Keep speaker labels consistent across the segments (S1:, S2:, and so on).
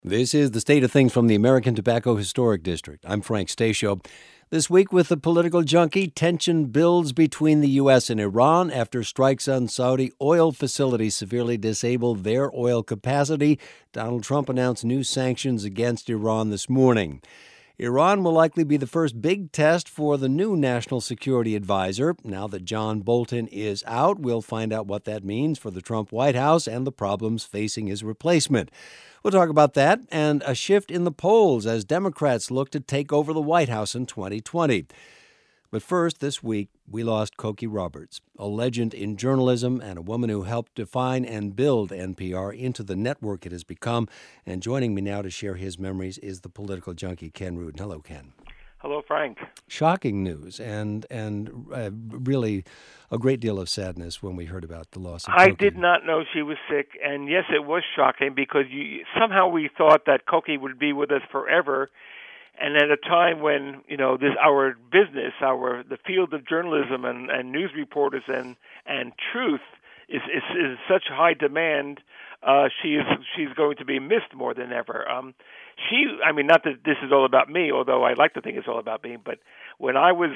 S1: This is the state of things from the American Tobacco Historic District. I'm Frank Stasio. This week with the political junkie, tension builds between the U.S. and Iran after strikes on Saudi oil facilities severely disabled their oil capacity. Donald Trump announced new sanctions against Iran this morning. Iran will likely be the first big test for the new national security advisor. Now that John Bolton is out, we'll find out what that means for the Trump White House and the problems facing his replacement. We'll talk about that and a shift in the polls as Democrats look to take over the White House in 2020. But first, this week, we lost Cokie Roberts, a legend in journalism and a woman who helped define and build NPR into the network it has become. And joining me now to share his memories is the political junkie, Ken Rudin. Hello, Ken.
S2: Hello, Frank.
S1: Shocking news and really a great deal of sadness when we heard about the loss of Cokie.
S2: I did not know she was sick, and yes, it was shocking because somehow we thought that Cokie would be with us forever. And at a time when, our business, the field of journalism and news reporters and truth is such high demand, she's going to be missed more than ever. Not that this is all about me, although I like to think it's all about me, but when I was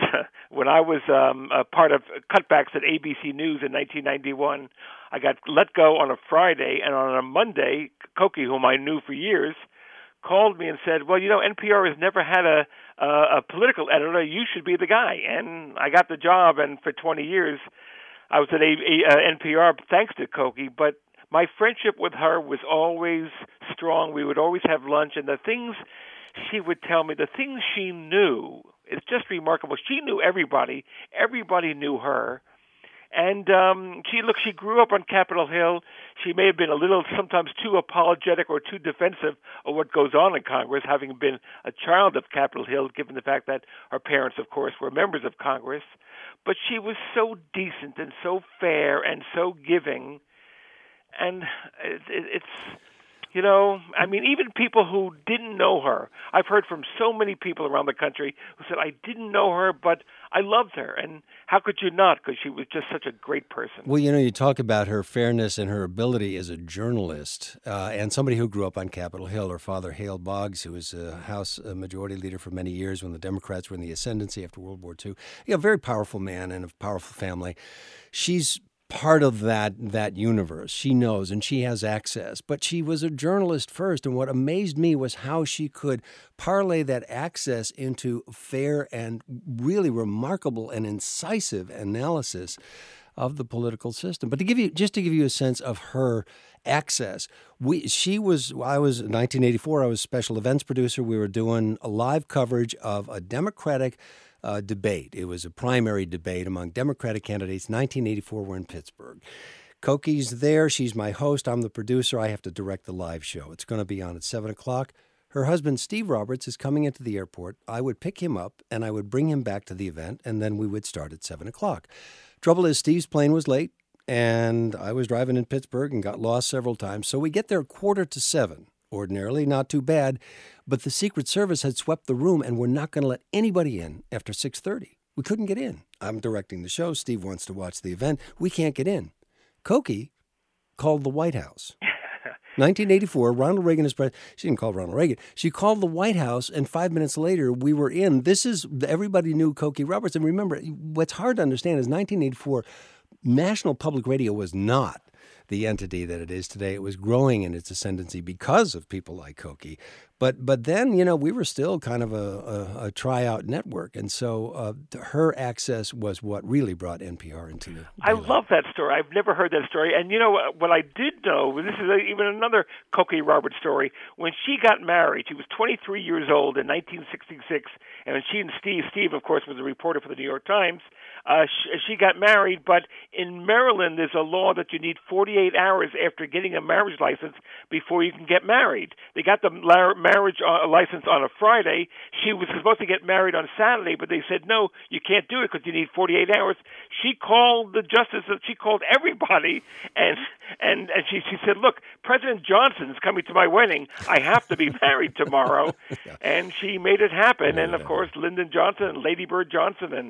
S2: a part of cutbacks at ABC News in 1991, I got let go on a Friday, and on a Monday, Cokie, whom I knew for years, called me and said, well, NPR has never had a political editor. You should be the guy. And I got the job, and for 20 years, I was at NPR thanks to Cokie. But my friendship with her was always strong. We would always have lunch, and the things she would tell me, the things she knew, it's just remarkable. She knew everybody. Everybody knew her. And she grew up on Capitol Hill. She may have been a little, sometimes too apologetic or too defensive of what goes on in Congress, having been a child of Capitol Hill, given the fact that her parents, of course, were members of Congress. But she was so decent and so fair and so giving. And even people who didn't know her. I've heard from so many people around the country who said, I didn't know her, but I loved her. And how could you not? Because she was just such a great person.
S1: Well, you talk about her fairness and her ability as a journalist and somebody who grew up on Capitol Hill. Her father, Hale Boggs, who was a House Majority Leader for many years when the Democrats were in the ascendancy after World War II. A very powerful man and a powerful family. She's part of that universe. She knows and she has access. But she was a journalist first, and what amazed me was how she could parlay that access into fair and really remarkable and incisive analysis of the political system. But to give you a sense of her access, I was in 1984, I was special events producer. We were doing a live coverage of a Democratic debate. It was a primary debate among Democratic candidates. 1984, we're in Pittsburgh. Cokie's there. She's my host. I'm the producer. I have to direct the live show. It's going to be on at 7 o'clock. Her husband, Steve Roberts, is coming into the airport. I would pick him up, and I would bring him back to the event, and then we would start at 7 o'clock. Trouble is, Steve's plane was late, and I was driving in Pittsburgh and got lost several times. So we get there 6:45. Ordinarily, not too bad, but the Secret Service had swept the room and we're not going to let anybody in after 6:30. We couldn't get in. I'm directing the show. Steve wants to watch the event. We can't get in. Cokie called the White House. 1984, Ronald Reagan is president. She didn't call Ronald Reagan. She called the White House, and 5 minutes later, we were in. Everybody knew Cokie Roberts. And remember, what's hard to understand is 1984, National Public Radio was not the entity that it is today. It was growing in its ascendancy because of people like Cokie. But then, we were still kind of a tryout network. And so her access was what really brought NPR into the
S2: I love that story. I've never heard that story. And what I did know, this is even another Cokie Roberts story. When she got married, she was 23 years old in 1966. And when she and Steve, of course, was a reporter for the New York Times, she got married. But in Maryland, there's a law that you need 48 hours after getting a marriage license before you can get married. They got the marriage license on a Friday. She was supposed to get married on Saturday, but they said, no, you can't do it because you need 48 hours. She called the justice. She called everybody, and she said, look, President Johnson's coming to my wedding. I have to be married tomorrow. Yeah. And she made it happen. And, of course, Lyndon Johnson and Lady Bird Johnson and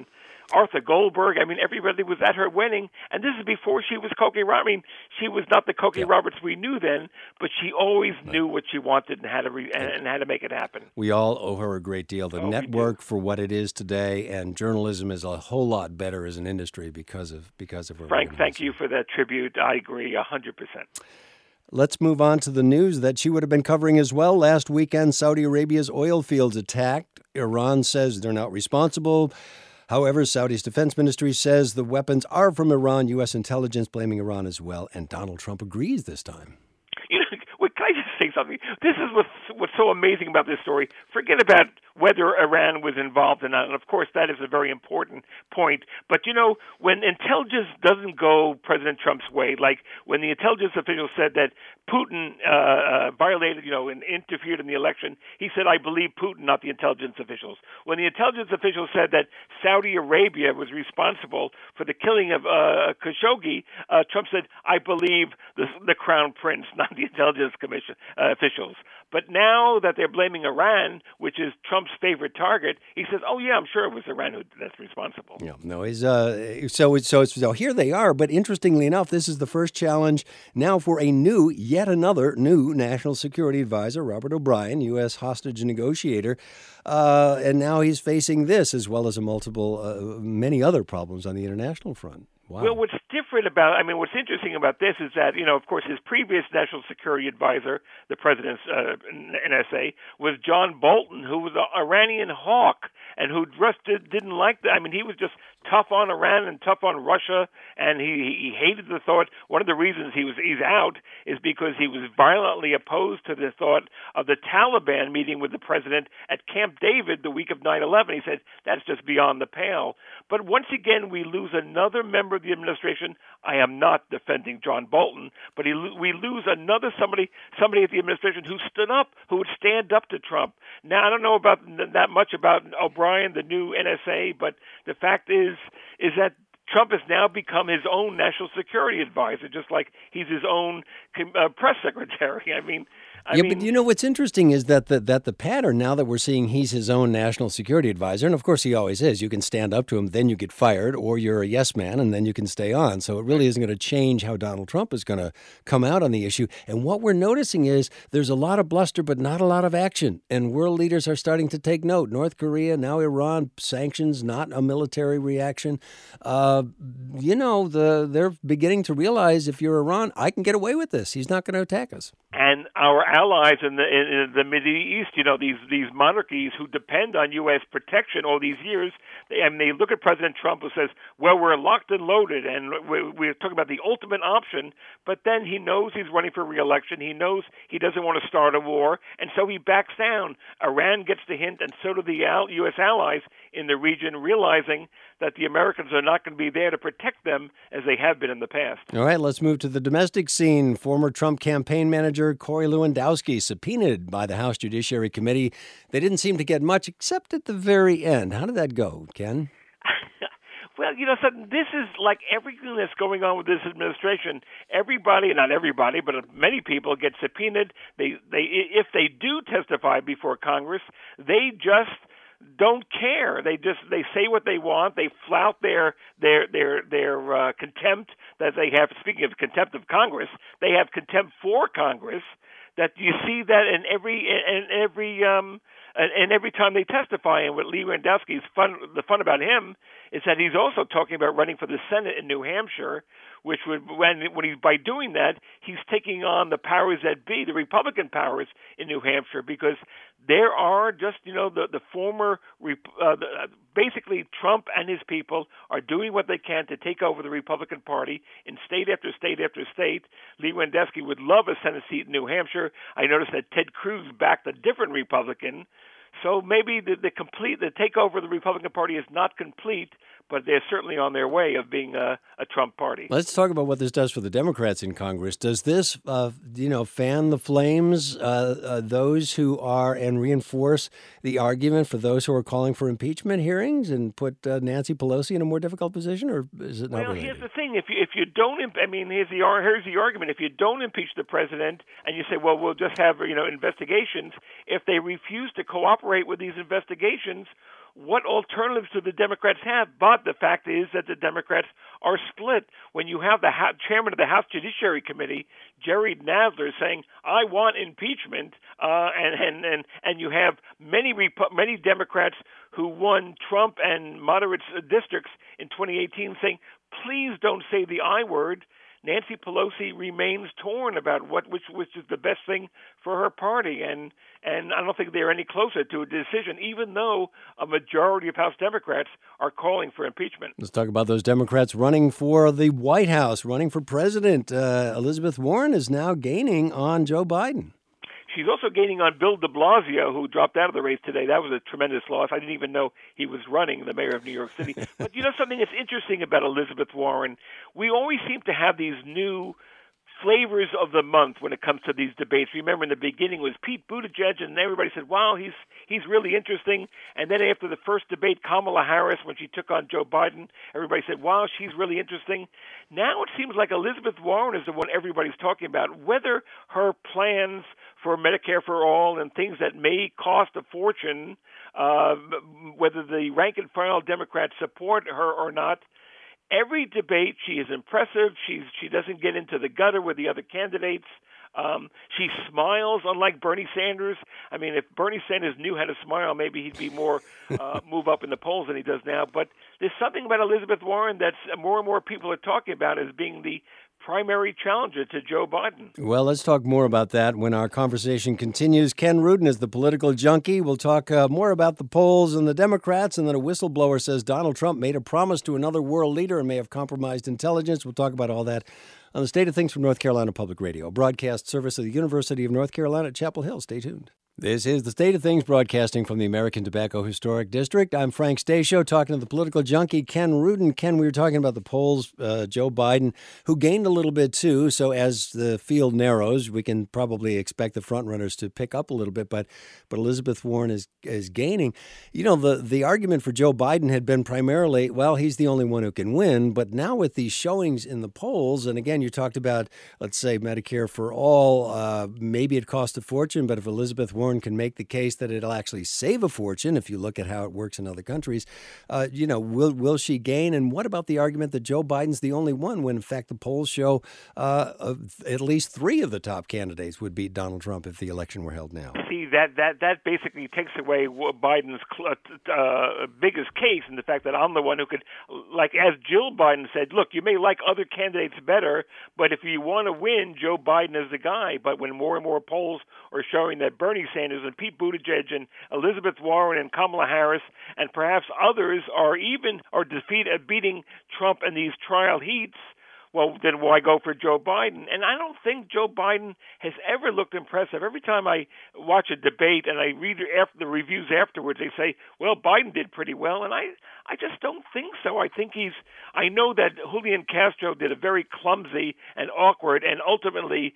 S2: Arthur Goldberg. I mean, everybody was at her wedding, and this is before she was Cokie Roberts. I mean, she was not the Cokie Roberts we knew then, but she always knew what she wanted and how to make it happen.
S1: We all owe her a great deal. The network for what it is today, and journalism is a whole lot better as an industry because of her.
S2: Frank, thank you for that tribute. I agree 100%.
S1: Let's move on to the news that she would have been covering as well. Last weekend, Saudi Arabia's oil fields attacked. Iran says they're not responsible. However, Saudi's defense ministry says the weapons are from Iran. U.S. intelligence blaming Iran as well. And Donald Trump agrees this time.
S2: You know, can I just say something? This is what's so amazing about this story. Forget about whether Iran was involved or not, and of course that is a very important point. But you know, when intelligence doesn't go President Trump's way, like when the intelligence official said that Putin violated, and interfered in the election, he said, "I believe Putin, not the intelligence officials." When the intelligence official said that Saudi Arabia was responsible for the killing of Khashoggi, Trump said, "I believe the Crown Prince, not the intelligence commission officials." But now that they're blaming Iran, which is Trump's favorite target, he says, "Oh yeah, I'm sure it was Iran that's responsible."
S1: Yeah, no, he's so here they are. But interestingly enough, this is the first challenge now for yet another new national security advisor, Robert O'Brien, U.S. hostage negotiator, and now he's facing this as well as many other problems on the international front. Wow.
S2: Well, what's interesting about this is that, of course, his previous national security advisor, the president's NSA, was John Bolton, who was an Iranian hawk and who just didn't like that. I mean, he was just tough on Iran and tough on Russia, and he hated the thought. One of the reasons he's out is because he was violently opposed to the thought of the Taliban meeting with the president at Camp David the week of 9/11. He said, that's just beyond the pale. But once again, we lose another member of the administration. I am not defending John Bolton, but we lose another somebody at the administration who stood up, who would stand up to Trump. Now, I don't know about that much about O'Brien, the new NSA, but the fact is that Trump has now become his own national security advisor, just like he's his own press secretary. I mean,
S1: but you know what's interesting is that the pattern now that we're seeing he's his own national security advisor, and of course he always is. You can stand up to him, then you get fired, or you're a yes man, and then you can stay on. So it really isn't going to change how Donald Trump is going to come out on the issue. And what we're noticing is there's a lot of bluster, but not a lot of action. And world leaders are starting to take note. North Korea, now Iran, sanctions, not a military reaction. They're beginning to realize if you're Iran, I can get away with this. He's not going to attack us.
S2: And our allies in the Middle East, these monarchies who depend on U.S. protection all these years, they look at President Trump who says, well, we're locked and loaded, and we're talking about the ultimate option, but then he knows he's running for re-election. He knows he doesn't want to start a war, and so he backs down. Iran gets the hint, and so do the U.S. allies in the region, realizing that the Americans are not going to be there to protect them as they have been in the past.
S1: All right, let's move to the domestic scene. Former Trump campaign manager Corey Lewandowski subpoenaed by the House Judiciary Committee. They didn't seem to get much except at the very end. How did that go, Ken?
S2: Well, so this is like everything that's going on with this administration. Everybody, not everybody, but many people get subpoenaed. If they do testify before Congress, they just don't care. They say what they want. They flout their contempt that they have. Speaking of contempt of Congress, they have contempt for Congress. That you see that in every time they testify. And what Lewandowski's the fun about him is that he's also talking about running for the Senate in New Hampshire, which by doing that, he's taking on the powers that be, the Republican powers in New Hampshire, because there are just, the former, basically Trump and his people are doing what they can to take over the Republican Party in state after state after state. Lewandowski would love a Senate seat in New Hampshire. I noticed that Ted Cruz backed a different Republican. So maybe the takeover of the Republican Party is not complete, but they're certainly on their way of being a Trump party.
S1: Let's talk about what this does for the Democrats in Congress. Does this, fan the flames, those who are, and reinforce the argument for those who are calling for impeachment hearings and put Nancy Pelosi in a more difficult position, or is it not related?
S2: Well, here's the thing. If you don't, here's the argument. If you don't impeach the president and you say, well, we'll just have, investigations, if they refuse to cooperate cooperate with these investigations. What alternatives do the Democrats have? But the fact is that the Democrats are split. When you have the chairman of the House Judiciary Committee, Jerry Nadler, saying, "I want impeachment," and you have many Democrats who won Trump and moderate districts in 2018 saying, "Please don't say the I word," Nancy Pelosi remains torn about which is the best thing for her party, and I don't think they're any closer to a decision, even though a majority of House Democrats are calling for impeachment.
S1: Let's talk about those Democrats running for the White House, running for president. Elizabeth Warren is now gaining on Joe Biden.
S2: She's also gaining on Bill de Blasio, who dropped out of the race today. That was a tremendous loss. I didn't even know he was running, the mayor of New York City. But you know something that's interesting about Elizabeth Warren? We always seem to have these new flavors of the month when it comes to these debates. Remember, in the beginning was Pete Buttigieg, and everybody said, "Wow, he's really interesting." And then after the first debate, Kamala Harris, when she took on Joe Biden, everybody said, "Wow, she's really interesting." Now it seems like Elizabeth Warren is the one everybody's talking about. Whether her plans for Medicare for all and things that may cost a fortune, whether the rank and file Democrats support her or not. Every debate, she is impressive. She doesn't get into the gutter with the other candidates. She smiles, unlike Bernie Sanders. I mean, if Bernie Sanders knew how to smile, maybe he'd be more move up in the polls than he does now. But there's something about Elizabeth Warren that's more and more people are talking about as being the primary challenger to Joe Biden.
S1: Well, let's talk more about that when our conversation continues. Ken Rudin is the political junkie. We'll talk more about the polls and the Democrats, and then a whistleblower says Donald Trump made a promise to another world leader and may have compromised intelligence. We'll talk about all that on the State of Things from North Carolina Public Radio, a broadcast service of the University of North Carolina at Chapel Hill. Stay tuned. This is the State of Things, broadcasting from the American Tobacco Historic District. I'm Frank Stasio, talking to the political junkie, Ken Rudin. Ken, we were talking about the polls, Joe Biden, who gained a little bit too. So as the field narrows, we can probably expect the frontrunners to pick up a little bit. But Elizabeth Warren is gaining. You know, the argument for Joe Biden had been primarily, well, he's the only one who can win. But now with these showings in the polls, and again, you talked about, let's say, Medicare for all, maybe it cost a fortune, but if Elizabeth Warren can make the case that it'll actually save a fortune, if you look at how it works in other countries, will she gain? And what about the argument that Joe Biden's the only one, when in fact the polls show at least three of the top candidates would beat Donald Trump if the election were held now?
S2: See, that basically takes away Biden's biggest case in the fact that I'm the one who could, like as Jill Biden said, look, you may like other candidates better, but if you want to win, Joe Biden is the guy. But when more and more polls are showing that Bernie Sanders and Pete Buttigieg and Elizabeth Warren and Kamala Harris and perhaps others are beating Trump in these trial heats, well, then why go for Joe Biden? And I don't think Joe Biden has ever looked impressive. Every time I watch a debate and I read the reviews afterwards, they say, well, Biden did pretty well. And I just don't think so. I know that Julian Castro did a very clumsy and awkward and ultimately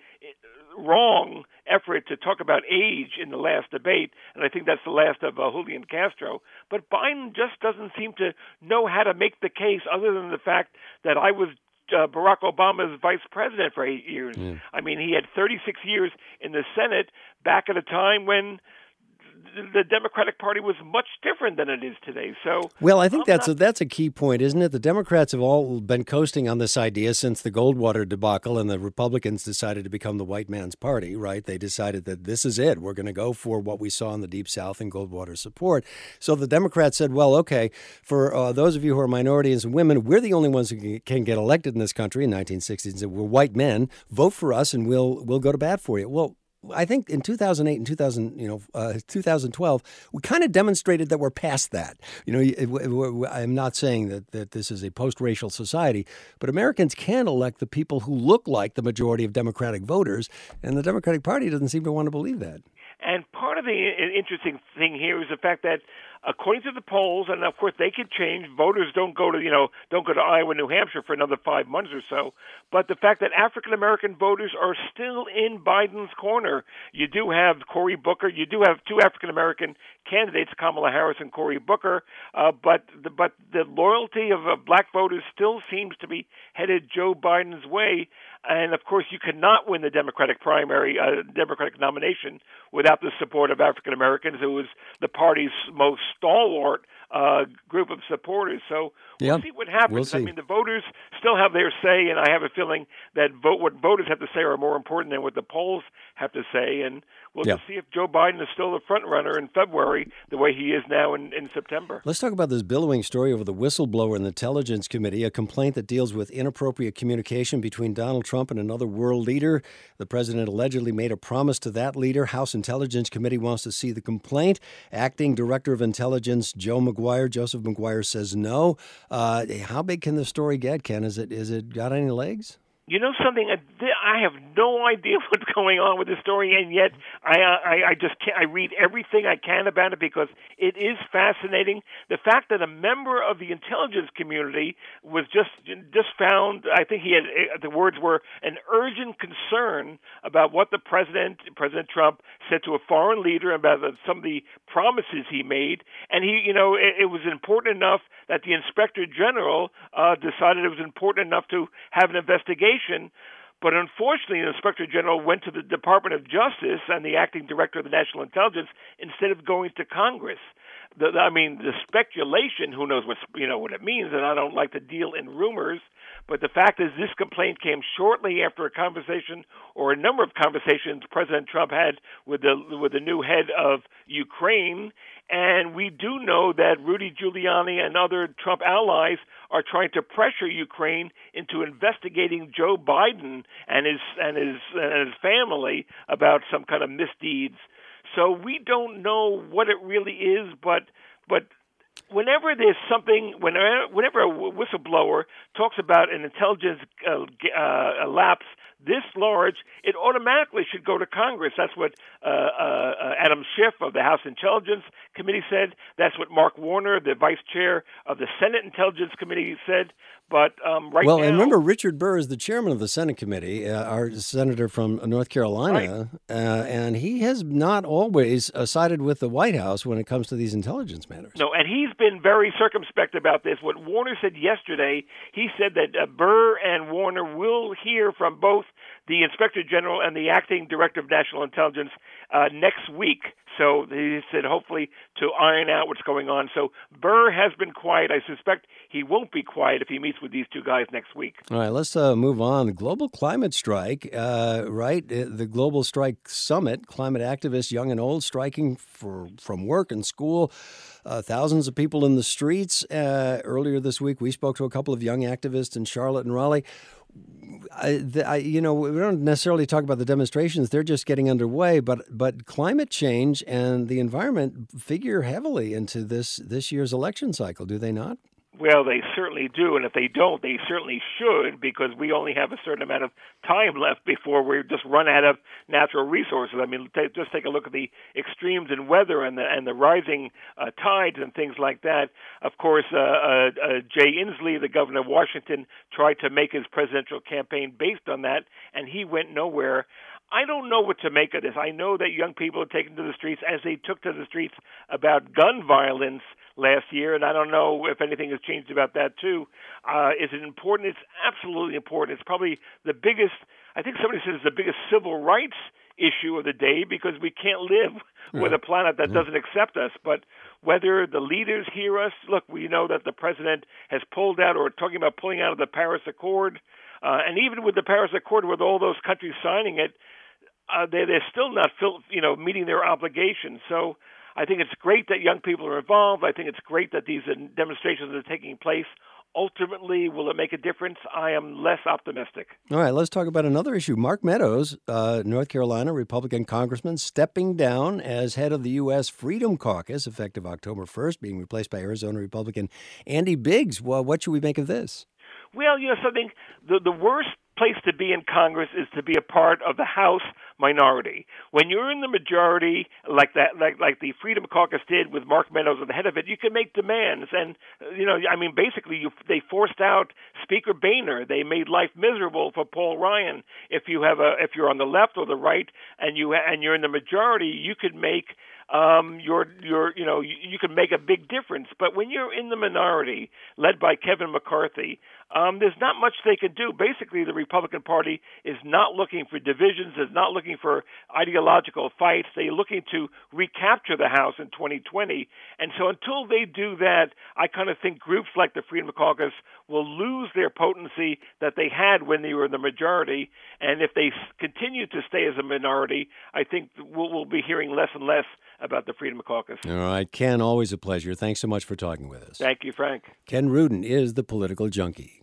S2: wrong effort to talk about age in the last debate, and I think that's the last of Julian Castro. But Biden just doesn't seem to know how to make the case, other than the fact that I was Barack Obama's vice president for 8 years. Mm. I mean, he had 36 years in the Senate back at a time when the Democratic Party was much different than it is today. So,
S1: well, I think that's a key point, isn't it? The Democrats have all been coasting on this idea since the Goldwater debacle, and the Republicans decided to become the white man's party, right? They decided that this is it. We're going to go for what we saw in the Deep South and Goldwater's support. So the Democrats said, well, okay, for those of you who are minorities and women, we're the only ones who can get elected in this country in 1960s. We're white men. Vote for us, and we'll go to bat for you. Well, I think in 2008 and 2012, we kind of demonstrated that we're past that. I'm not saying that this is a post-racial society, but Americans can elect the people who look like the majority of Democratic voters, and the Democratic Party doesn't seem to want to believe that.
S2: And part of the interesting thing here is the fact that, according to the polls, and of course they could change, voters don't go to Iowa, New Hampshire for another 5 months or so. But the fact that African American voters are still in Biden's corner. You do have Cory Booker. You do have two African American candidates, Kamala Harris and Cory Booker. But the loyalty of black voters still seems to be headed Joe Biden's way. And of course, you cannot win the Democratic primary, Democratic nomination without the support of African Americans, who was the party's most stalwart group of supporters. So we'll see what happens.
S1: We'll see.
S2: I mean, the voters still have their say, and I have a feeling that what voters have to say are more important than what the polls have to say. And we'll just see if Joe Biden is still the front runner in February, the way he is now in September.
S1: Let's talk about this billowing story over the whistleblower in the Intelligence Committee, a complaint that deals with inappropriate communication between Donald Trump and another world leader. The president allegedly made a promise to that leader. House Intelligence Committee wants to see the complaint. Acting Director of Intelligence Joseph Maguire says no. How big can the story get, Ken? Is it got any legs?
S2: You know something? I have no idea what's going on with this story, and yet I just can't. I read everything I can about it because it is fascinating. The fact that a member of the intelligence community was just found. I think he had the words were an urgent concern about what the President Trump said to a foreign leader about some of the promises he made, and it was important enough that the Inspector General decided it was important enough to have an investigation. But unfortunately, the Inspector General went to the Department of Justice and the acting director of the National Intelligence instead of going to Congress. The speculation, who knows what it means, and I don't like to deal in rumors, but the fact is this complaint came shortly after a conversation or a number of conversations President Trump had with the new head of Ukraine. And we do know that Rudy Giuliani and other Trump allies are trying to pressure Ukraine into investigating Joe Biden and his family about some kind of misdeeds. So we don't know what it really is, but whenever there's something, whenever a whistleblower talks about an intelligence lapse this large, it automatically should go to Congress. That's what Adam Schiff of the House Intelligence Committee said. That's what Mark Warner, the vice chair of the Senate Intelligence Committee, said. But now...
S1: Well, and remember, Richard Burr is the chairman of the Senate Committee, our senator from North Carolina, right. And he has not always sided with the White House when it comes to these intelligence matters.
S2: No, and he's been very circumspect about this. What Warner said yesterday, he said that Burr and Warner will hear from both the Inspector General and the Acting Director of National Intelligence next week. So he said hopefully to iron out what's going on. So Burr has been quiet. I suspect he won't be quiet if he meets with these two guys next week.
S1: All right, let's move on. The global climate strike, right? The Global Strike Summit, climate activists, young and old, striking from work and school. Thousands of people in the streets. Earlier this week, we spoke to a couple of young activists in Charlotte and Raleigh. We don't necessarily talk about the demonstrations. They're just getting underway. But climate change and the environment figure heavily into this year's election cycle, do they not?
S2: Well, they certainly do, and if they don't, they certainly should, because we only have a certain amount of time left before we just run out of natural resources. I mean, just take a look at the extremes in weather and the rising tides and things like that. Of course, Jay Inslee, the governor of Washington, tried to make his presidential campaign based on that, and he went nowhere. I don't know what to make of this. I know that young people are taken to the streets as they took to the streets about gun violence last year, and I don't know if anything has changed about that too. Is it important? It's absolutely important. It's probably the biggest, I think somebody said it's the biggest civil rights issue of the day, because we can't live with a planet that doesn't accept us. But whether the leaders hear us, look, we know that the president has pulled out or talking about pulling out of the Paris Accord, and even with the Paris Accord, with all those countries signing it, they're still not meeting their obligations. So I think it's great that young people are involved. I think it's great that these demonstrations are taking place. Ultimately, will it make a difference? I am less optimistic.
S1: All right, let's talk about another issue. Mark Meadows, North Carolina Republican congressman, stepping down as head of the U.S. Freedom Caucus, effective October 1st, being replaced by Arizona Republican Andy Biggs. Well, what should we make of this?
S2: Well, something, the worst place to be in Congress is to be a part of the House minority. When you're in the majority, like the Freedom Caucus did with Mark Meadows at the head of it, you can make demands. And basically, they forced out Speaker Boehner. They made life miserable for Paul Ryan. If you're on the left or the right, and you're in the majority, you could make you can make a big difference. But when you're in the minority, led by Kevin McCarthy, there's not much they can do. Basically, the Republican Party is not looking for divisions, is not looking for ideological fights. They're looking to recapture the House in 2020. And so until they do that, I kind of think groups like the Freedom Caucus will lose their potency that they had when they were in the majority. And if they continue to stay as a minority, I think we'll be hearing less and less about the Freedom Caucus.
S1: All right, Ken, always a pleasure. Thanks so much for talking with us.
S2: Thank you, Frank.
S1: Ken Rudin is the political junkie.